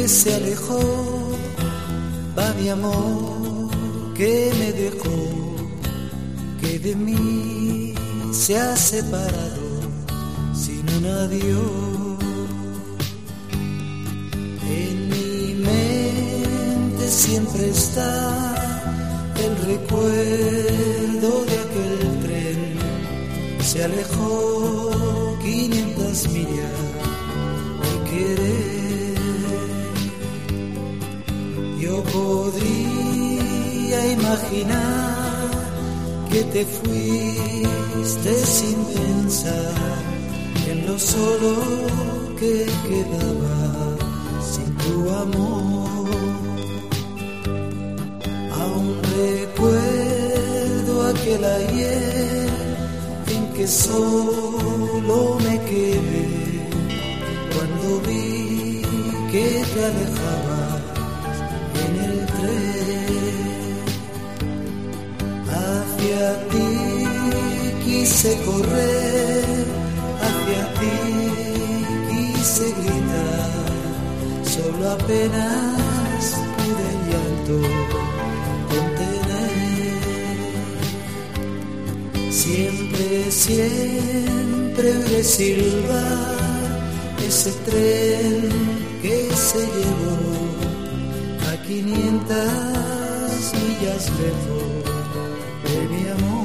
se alejó, va mi amor que me dejó, que de mí se ha separado sin un adiós. En mi mente siempre está el recuerdo de aquel tren, se alejó 500 millas de querer. Yo podría imaginar que te fuiste sin pensar en lo solo que quedaba sin tu amor. Aún recuerdo aquel ayer en que solo me quedé cuando vi que te alejabas en el tren. Hacia ti quise correr, hacia ti quise gritar, solo apenas pude el llanto contener. Siempre, siempre oiré silbar ese tren que se llevó a 500 millas lejos de mi amor.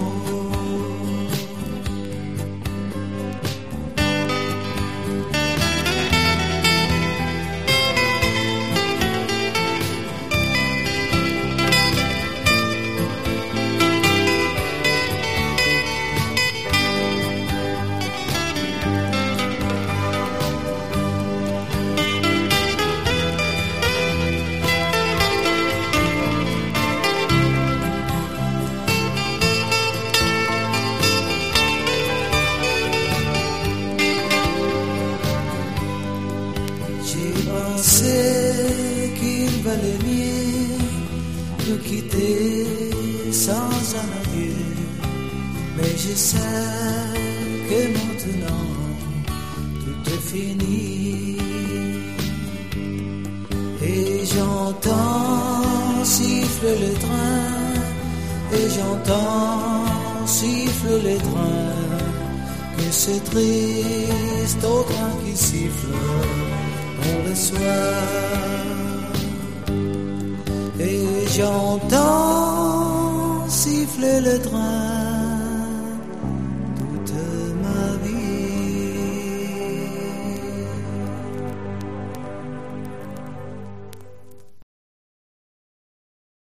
C'est qu'il valait mieux nous quitter sans un adieu, mais je sais que maintenant tout est fini. Et j'entends siffler le train, et j'entends siffler les trains, que c'est triste au train qui siffle pour le soir. Et j'entends siffler le train,